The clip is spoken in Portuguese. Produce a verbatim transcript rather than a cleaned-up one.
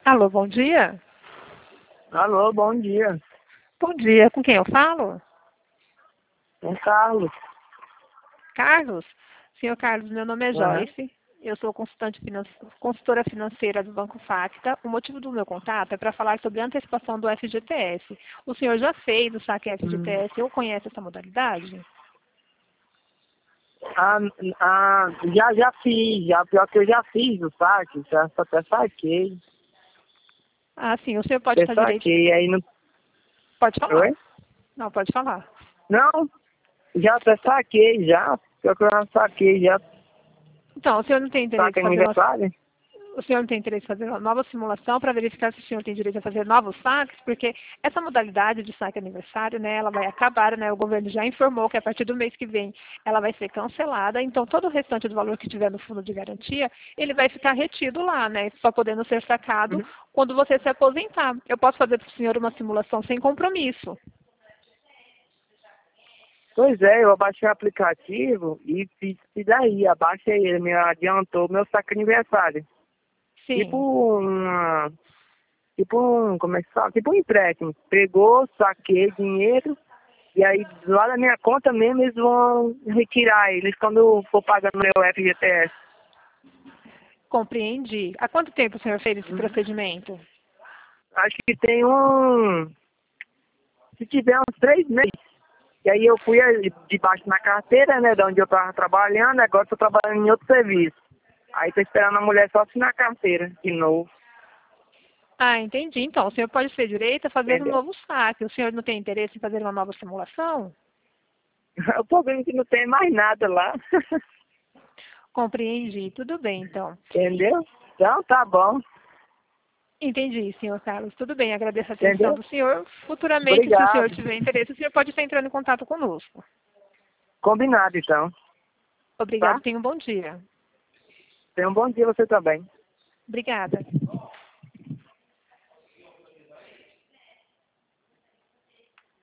Alô, bom dia? Alô, bom dia. Bom dia, com quem eu falo? É Carlos. Carlos? Senhor Carlos, meu nome é Aham. Joyce. Eu sou consultante finan- consultora financeira do Banco Facta. O motivo do meu contato é para falar sobre a antecipação do F G T S. O senhor já fez o saque Hum. F G T S ou conhece essa modalidade? Ah, ah, já, já fiz, já, pior que eu já fiz o saque, já só até saquei. Ah, sim, o senhor pode Até estar direito. saquei, aí não. Pode falar. Oi? Não, pode falar. Não, já até saquei, já. Pior que eu já saquei, já. Então, o senhor não tem interesse Saque em fazer uma aniversário? o senhor não tem interesse em fazer uma nova simulação para verificar se o senhor tem direito a fazer novos saques, porque essa modalidade de saque aniversário, né, ela vai acabar, né, o governo já informou que a partir do mês que vem ela vai ser cancelada, então todo o restante do valor que tiver no fundo de garantia, ele vai ficar retido lá, né, só podendo ser sacado Uhum. quando você se aposentar. Eu posso fazer para o senhor uma simulação sem compromisso. Pois é, eu abaixei o aplicativo e fiz isso daí. Abaixei ele, me adiantou meu saque aniversário. Tipo Sim. uma. Tipo um. Como é que fala? Tipo um empréstimo. Pegou, saquei dinheiro. E aí, lá na minha conta mesmo, eles vão retirar eles quando for pagando meu F G T S. Compreendi. Há quanto tempo o senhor fez esse Uhum. procedimento? Acho que tem um... Se tiver uns três meses. E aí eu fui ali debaixo na carteira, né, de onde eu tava trabalhando, agora tô trabalhando em outro serviço. Aí tô esperando a mulher só assinar a carteira de novo, Ah, entendi. Então, o senhor pode ser direito a fazer um entendeu? novo saque. O senhor não tem interesse em fazer uma nova simulação? O problema é que não tem mais nada lá, Compreendi. Tudo bem, então. entendeu? Então tá bom, Entendi, senhor Carlos. Tudo bem, agradeço a atenção entendeu? do senhor. Futuramente, se o senhor Obrigado. tiver interesse, o senhor pode estar entrando em contato conosco. Combinado então, Obrigado, tá? tenha um bom dia. Tenha um bom dia você também. Obrigada.